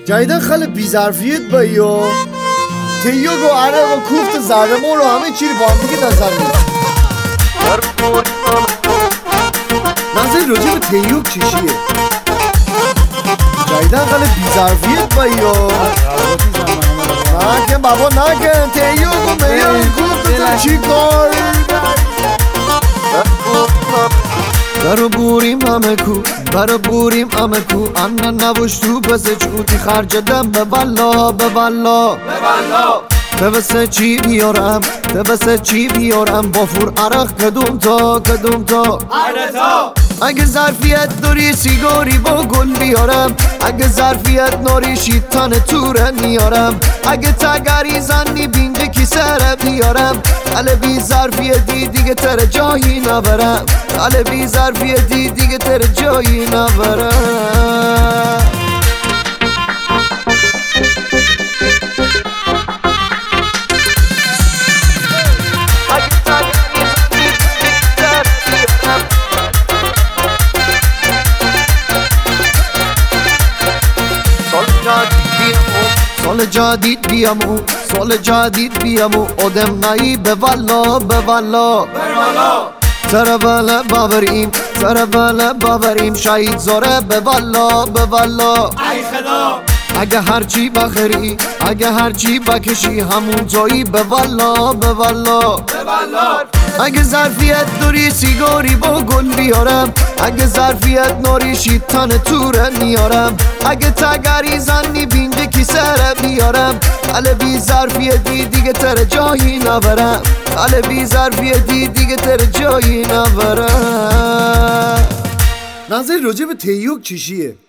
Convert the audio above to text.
جایدن خیلی بی‌ظرفیت بایو تیوگ و عرق و کوفت زرمون رو همه چی رو با هم دیگه نظر میدن. نظر راجع به تیوگ چشیه؟ جایدن خیلی بی‌ظرفیت بایو نکن بابا نکن تیوگ و میان کوفت چی کار برو بوریم همه کو برو بوریم همه کو انه نبوش تو بس چوتی خرج دم به والا به والا به واسه چی بیارم به واسه چی بیارم با فور عرق کدوم تا اگه ظرفیت داری سیگاری با گل بیارم اگه ظرفیت ناری شیطان توره میارم اگه تگری زنی بینده کی سره بیارم حالا بی ظرفیتی دیگه تر جایی نبرم حالا بی ظرفیتی دیگه تر جایی نبرم سال جدید بیامو آدم نایی به والا تربله باوریم شهید زاره به والا ای خدا اگه هرچی بخری اگه هرچی بکشی همون جایی به والا اگه ظرفیت داری سیگاری با گل بیارم اگه ظرفیت ناری شیطان توره میارم اگه تگری زنی بینده کی سره بیارم حالا بی ظرفیتی دیگه تر جایی نبرم حالا بی ظرفیتی دیگه تر جایی نبرم. نظر راجع به تیوگ چشیه؟